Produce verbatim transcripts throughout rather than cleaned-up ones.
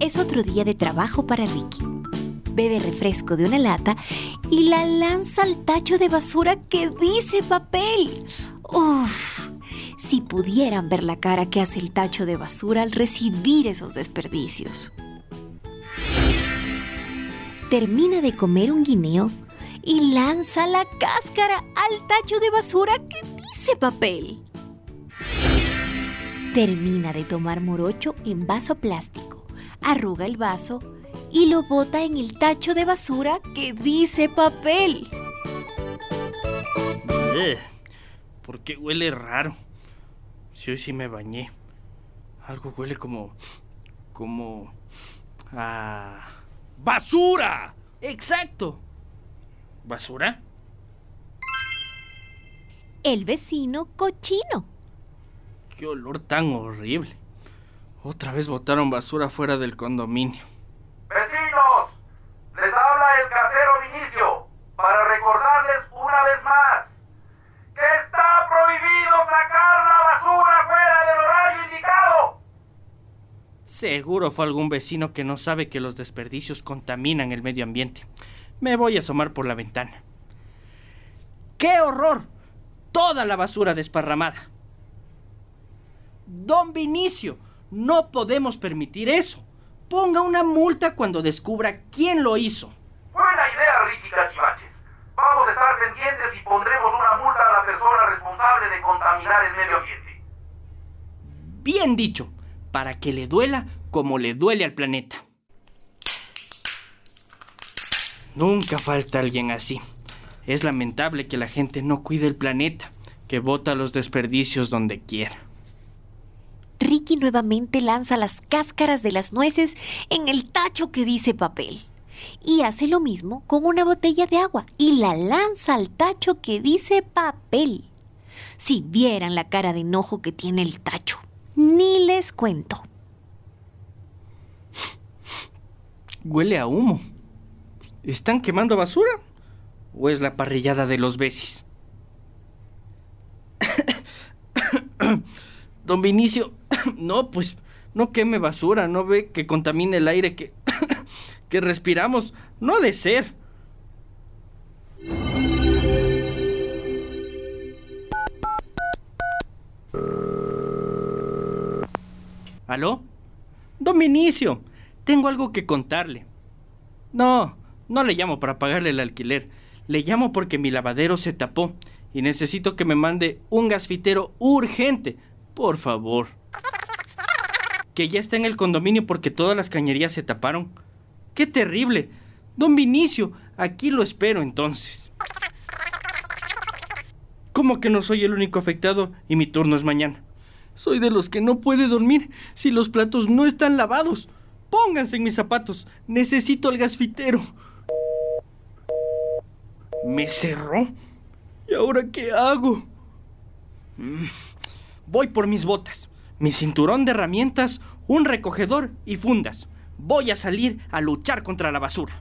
Es otro día de trabajo para Ricky. Bebe refresco de una lata y la lanza al tacho de basura que dice papel. ¡Uf! Si pudieran ver la cara que hace el tacho de basura al recibir esos desperdicios. Termina de comer un guineo y lanza la cáscara al tacho de basura que dice papel. Termina de tomar morocho en vaso plástico, arruga el vaso y lo bota en el tacho de basura que dice papel. Eh, ¿por qué huele raro? Si hoy sí me bañé. Algo huele como... como... a... ¡basura! ¡Exacto! ¿Basura? El vecino cochino. ¡Qué olor tan horrible! Otra vez botaron basura fuera del condominio. ¡Vecinos! Les habla el casero Vinicio para recordarles una vez más que está prohibido sacar la basura fuera del horario indicado. Seguro fue algún vecino que no sabe que los desperdicios contaminan el medio ambiente. Me voy a asomar por la ventana. ¡Qué horror! Toda la basura desparramada. Don Vinicio, no podemos permitir eso. Ponga una multa cuando descubra quién lo hizo. Buena idea, Ricky Cachivaches. Vamos a estar pendientes y pondremos una multa a la persona responsable de contaminar el medio ambiente. Bien dicho, para que le duela como le duele al planeta. Nunca falta alguien así. Es lamentable que la gente no cuide el planeta, que bota los desperdicios donde quiera. Ricky nuevamente lanza las cáscaras de las nueces en el tacho que dice papel. Y hace lo mismo con una botella de agua y la lanza al tacho que dice papel. Si vieran la cara de enojo que tiene el tacho, ni les cuento. Huele a humo. ¿Están quemando basura? ¿O es la parrillada de los besis? Don Vinicio, no, pues, no queme basura, no ve que contamina el aire que, que respiramos. No ha de ser. ¿Aló? Don Vinicio, tengo algo que contarle. No, no le llamo para pagarle el alquiler. Le llamo porque mi lavadero se tapó y necesito que me mande un gasfitero urgente. Por favor. Que ya está en el condominio porque todas las cañerías se taparon. ¡Qué terrible! Don Vinicio, aquí lo espero entonces. ¿Cómo que no soy el único afectado y mi turno es mañana? Soy de los que no puede dormir si los platos no están lavados. Pónganse en mis zapatos. Necesito al gasfitero. ¿Me cerró? ¿Y ahora qué hago? Mm. Voy por mis botas, mi cinturón de herramientas, un recogedor y fundas. Voy a salir a luchar contra la basura.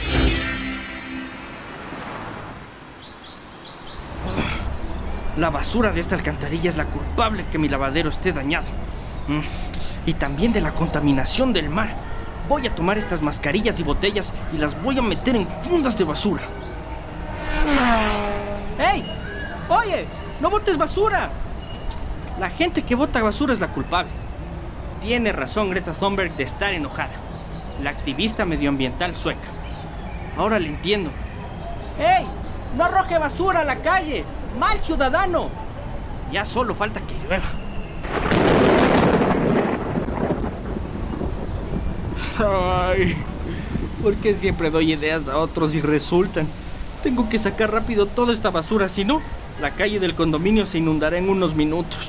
La basura de esta alcantarilla es la culpable que mi lavadero esté dañado. Y también de la contaminación del mar. Voy a tomar estas mascarillas y botellas y las voy a meter en fundas de basura. ¡Ey! ¡Oye! ¡No botes basura! La gente que bota basura es la culpable. Tiene razón Greta Thunberg de estar enojada. La activista medioambiental sueca. Ahora le entiendo. ¡Ey! ¡No arroje basura a la calle! ¡Mal ciudadano! Ya solo falta que llueva. Ay, ¿por qué siempre doy ideas a otros y resultan? Tengo que sacar rápido toda esta basura, si no, la calle del condominio se inundará en unos minutos.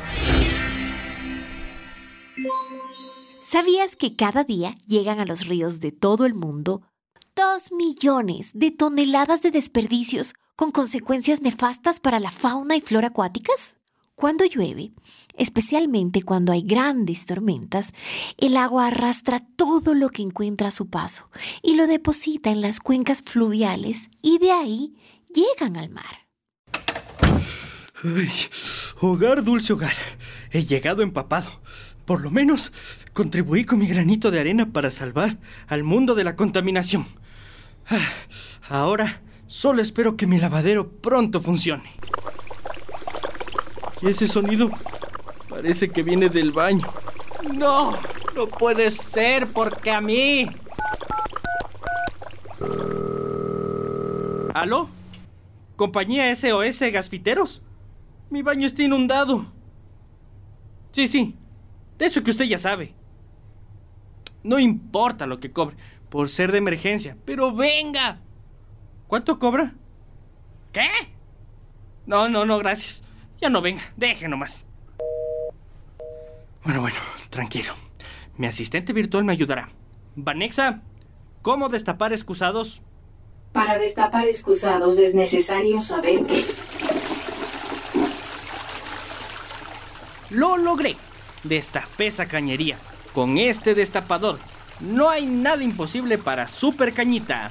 ¿Sabías que cada día llegan a los ríos de todo el mundo dos millones de toneladas de desperdicios con consecuencias nefastas para la fauna y flora acuáticas? Cuando llueve, especialmente cuando hay grandes tormentas, el agua arrastra todo lo que encuentra a su paso y lo deposita en las cuencas fluviales y de ahí llegan al mar. Ay, hogar, dulce hogar. He llegado empapado. Por lo menos contribuí con mi granito de arena para salvar al mundo de la contaminación. Ahora solo espero que mi lavadero pronto funcione. ¿Y ese sonido? Parece que viene del baño. No, no puede ser, porque a mí. ¿Aló? ¿Compañía S O S Gasfiteros? Mi baño está inundado. Sí, sí, de eso que usted ya sabe. No importa lo que cobre, por ser de emergencia, pero venga. ¿Cuánto cobra? ¿Qué? No, no, no, gracias. Ya no venga, deje nomás. Bueno, bueno, tranquilo. Mi asistente virtual me ayudará. Vanexa, ¿cómo destapar excusados? Para destapar excusados es necesario saber que... Lo logré. Destapé esa cañería. Con este destapador no hay nada imposible para Super Cañita.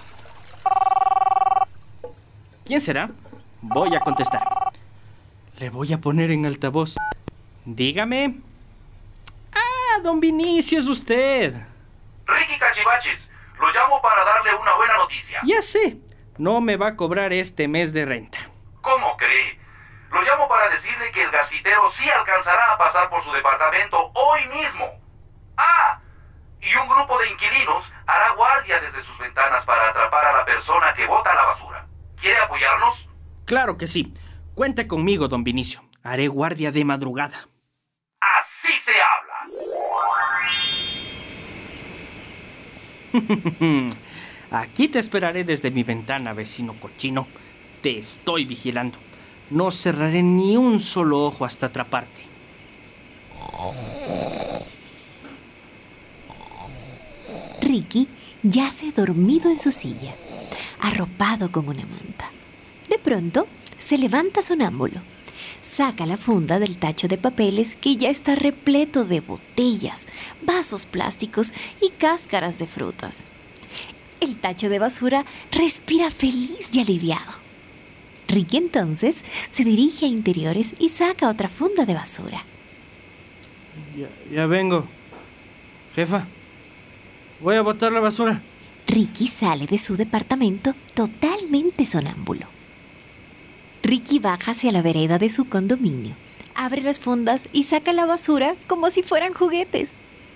¿Quién será? Voy a contestar. Le voy a poner en altavoz. Dígame. Ah, don Vinicio, es usted. Ricky Cachivaches, lo llamo para darle una buena noticia. Ya sé, no me va a cobrar este mes de renta. ¿Cómo cree? Lo llamo para decirle que el gasfitero sí alcanzará a pasar por su departamento hoy mismo. Ah, y un grupo de inquilinos hará guardia desde sus ventanas para atrapar a la persona que bota la basura. ¿Quiere apoyarnos? Claro que sí. Cuente conmigo, don Vinicio. Haré guardia de madrugada. ¡Así se habla! Aquí te esperaré desde mi ventana, vecino cochino. Te estoy vigilando. No cerraré ni un solo ojo hasta atraparte. Ricky yace dormido en su silla, arropado con una manta. De pronto, se levanta sonámbulo. Saca la funda del tacho de papeles que ya está repleto de botellas, vasos plásticos y cáscaras de frutas. El tacho de basura respira feliz y aliviado. Ricky entonces se dirige a interiores y saca otra funda de basura. Ya, ya vengo. Jefa, voy a botar la basura. Ricky sale de su departamento totalmente sonámbulo. Ricky baja hacia la vereda de su condominio, abre las fundas y saca la basura como si fueran juguetes.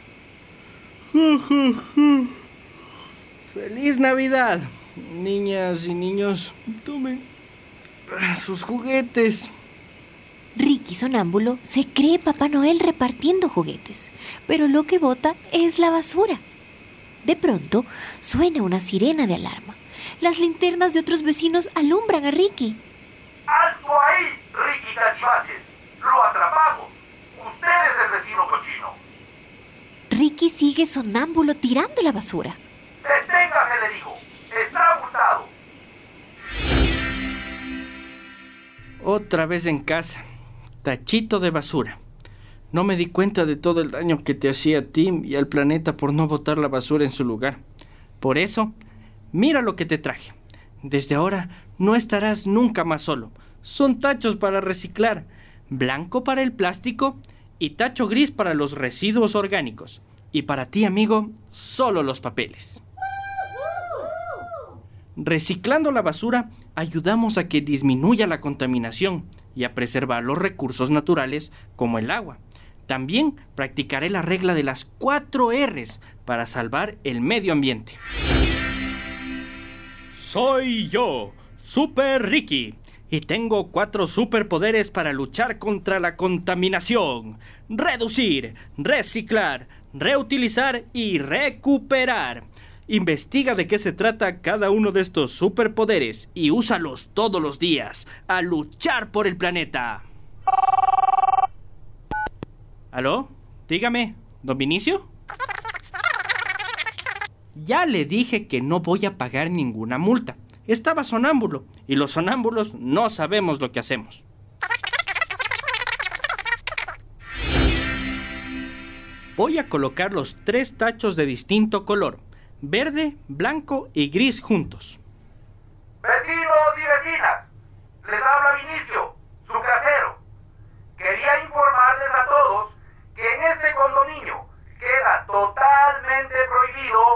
¡Feliz Navidad! Niñas y niños, tomen sus juguetes. Ricky sonámbulo se cree Papá Noel repartiendo juguetes, pero lo que bota es la basura. De pronto, suena una sirena de alarma. Las linternas de otros vecinos alumbran a Ricky. ¡Alto ahí, Ricky Cachivaches! ¡Lo atrapamos! ¡Usted es el vecino cochino! Ricky sigue sonámbulo tirando la basura. ¡Deténgase, le digo! ¡Está multado! Otra vez en casa. Tachito de basura. No me di cuenta de todo el daño que te hacía a ti y al planeta por no botar la basura en su lugar. Por eso, mira lo que te traje. Desde ahora no estarás nunca más solo. Son tachos para reciclar, blanco para el plástico y tacho gris para los residuos orgánicos. Y para ti, amigo, solo los papeles. Reciclando la basura, ayudamos a que disminuya la contaminación y a preservar los recursos naturales como el agua. También practicaré la regla de las cuatro R's para salvar el medio ambiente. Soy yo, Super Ricky, y tengo cuatro superpoderes para luchar contra la contaminación: reducir, reciclar, reutilizar y recuperar. Investiga de qué se trata cada uno de estos superpoderes y úsalos todos los días a luchar por el planeta. ¿Aló? Dígame, ¿don Vinicio? Ya le dije que no voy a pagar ninguna multa. Estaba sonámbulo y los sonámbulos no sabemos lo que hacemos. Voy a colocar los tres tachos de distinto color: verde, blanco y gris juntos. Vecinos y vecinas, les habla Vinicio, su casero. Quería informarles a todos que que en este condominio queda totalmente prohibido